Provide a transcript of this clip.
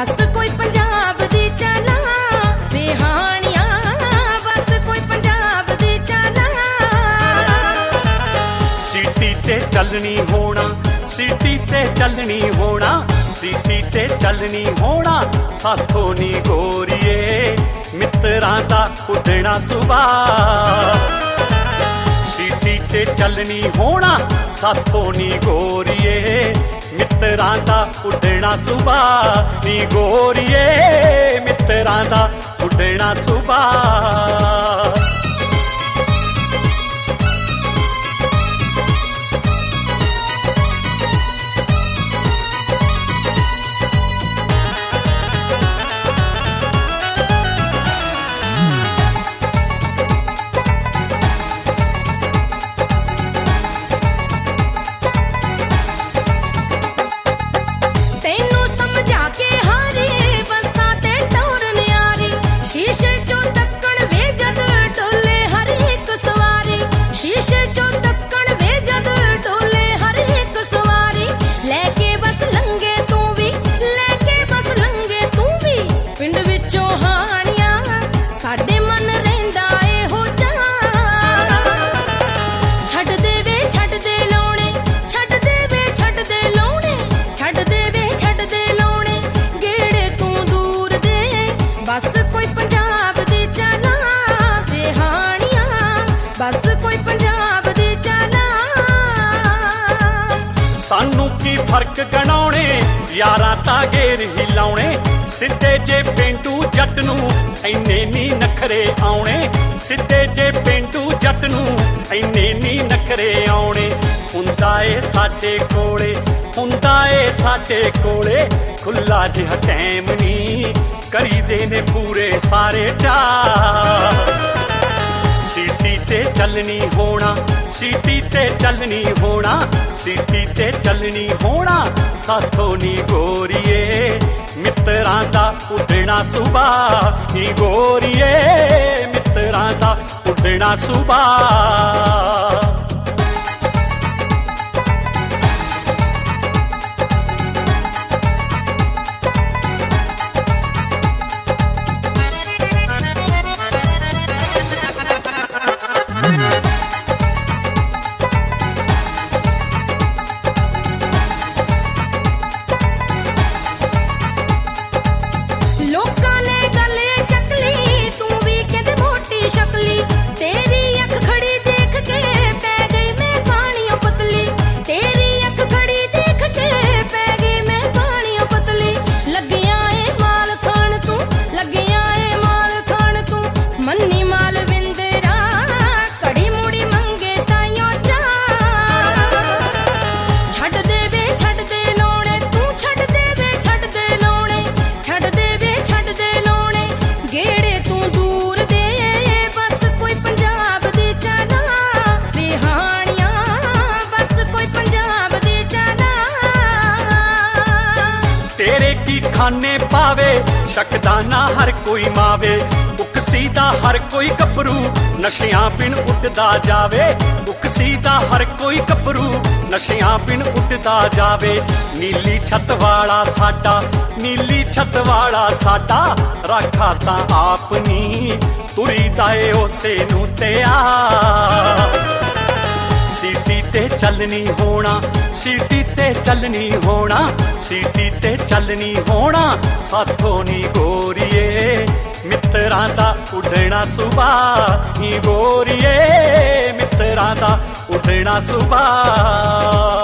बस कोई पंजाब दी चाला बिहानिया, बस कोई पंजाब दी चाला। सीटी ते चलनी होना, सीटी ते चलनी होना, सीटी ते चलनी होना, साथों नी गोरिए मित्रां दा उड्डना सुभाऽ। सीटी ते चलनी होना, साथों नी गोरिए मित्रां दा उड्डना सुभाऽ। नी गोरिए मित्रां दा उड्डना सुभाऽ। शीशे चो तक्कण वे जद डोले हर एक सवारी, शीशे चो तक्कण वे जद डोले हर एक सवारी। लेके बस लंगे तू भी, लेके बस लंगे तू भी, पिंड विचों हानिया साडे मन रहिंदा ए हो जा। छड्ड दे वे छड्ड दे लाउणे, छड्ड दे वे छड्ड दे लाउणे, छड्ड दे वे छड्ड दे लाउणे, गेड़े तू दूर दे बस कोई पंजाब दी चाला बिहानिया, बस कोई पंजाब दी चाला। सानू की फर्क गणाउणे यारां तां घेर ही लाउणे, सिद्धे जे पेंडू जट नू इन्ने नी नखरे आउणे, सिद्धे जे पेंडू जट नू इन्ने नी नखरे आउणे। हुंदा ए साडे कोले, हुंदा ए साडे कोले खुला जिहा टैम नी, करी देने पूरे सारे चाऽ। सीटी ते चलनी होना, सीटी ते चलनी होना, सीटी ते चलनी होना, साथों नी गोरिए मित्रां दा उड्डना सुभाऽ। नी गोरिए मित्रां दा उड्डना सुभाऽ। लोकां ने गले चकली तू भी कहते मोटी शकली, तेरी अख खड़ी देख के पै गई मैं पानियों पतली, तेरी अख खड़ी देख के पै गई मैं पानियों पतली। लगिया ए माल खान तू, लगिया ए माल खान तू, मन्नी माल विंदरा कड़ी मुड़ी मंगे ताइयों चा। छड्ड दे वे छड्ड दे लाउणे, तू छड्ड दे वे छड्ड दे लाउणे, छड्ड दे वे छड्ड दे लाउणे, गेड़े तू दूर दे बस कोई पंजाब दी चाला बिहानिया, बस कोई पंजाब दी चाला। तेरे की खाने पावे शकदाना हर कोई मावे, उकसीदा हर कोई कपरू नशियां बिन उड्डदा जावे, उकसीदा हर कोई कपरू नशियां बिन उड्डदा जावे। नीली छत वाला साडा, नीली छत वाला साडा, राखा तां आप नी तुरी दाए उसे नू त्याऽ। सीटी ते चलनी होना, सीटी ते चलनी होना, सीटी ते चलनी होना, साथों नी गोरिए मित्रां दा उड्डना सुभाऽ। नी गोरिए मित्रां दा उड्डना सुभाऽ।